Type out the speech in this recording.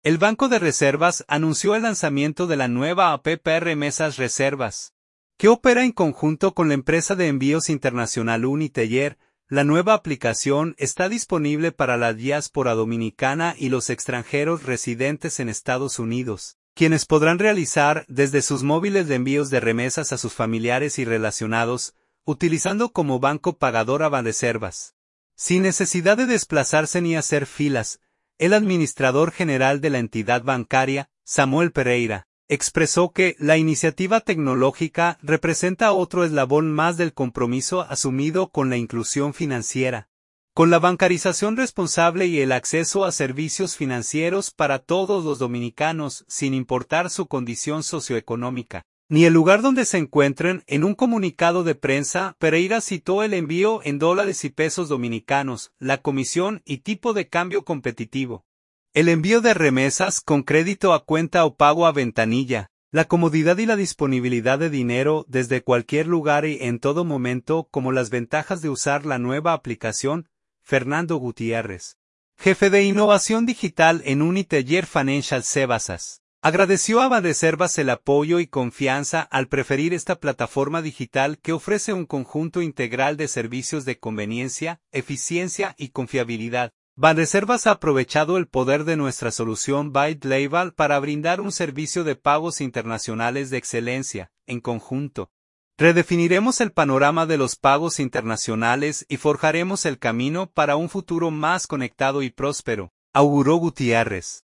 El Banco de Reservas anunció el lanzamiento de la nueva app Remesas Reservas, que opera en conjunto con la empresa de envíos internacional Uniteller. La nueva aplicación está disponible para la diáspora dominicana y los extranjeros residentes en Estados Unidos, quienes podrán realizar desde sus móviles de envíos de remesas a sus familiares y relacionados, utilizando como banco pagador a Banreservas. Sin necesidad de desplazarse ni hacer filas, el administrador general de la entidad bancaria, Samuel Pereira, expresó que la iniciativa tecnológica representa otro eslabón más del compromiso asumido con la inclusión financiera, con la bancarización responsable y el acceso a servicios financieros para todos los dominicanos, sin importar su condición socioeconómica ni el lugar donde se encuentren. En un comunicado de prensa, Pereira citó el envío en dólares y pesos dominicanos, la comisión y tipo de cambio competitivo, el envío de remesas con crédito a cuenta o pago a ventanilla, la comodidad y la disponibilidad de dinero desde cualquier lugar y en todo momento, como las ventajas de usar la nueva aplicación. Fernando Gutiérrez, jefe de innovación digital en Uniteller Financial Services, agradeció a Banreservas el apoyo y confianza al preferir esta plataforma digital que ofrece un conjunto integral de servicios de conveniencia, eficiencia y confiabilidad. Banreservas ha aprovechado el poder de nuestra solución White Label para brindar un servicio de pagos internacionales de excelencia. En conjunto, redefiniremos el panorama de los pagos internacionales y forjaremos el camino para un futuro más conectado y próspero, auguró Gutiérrez.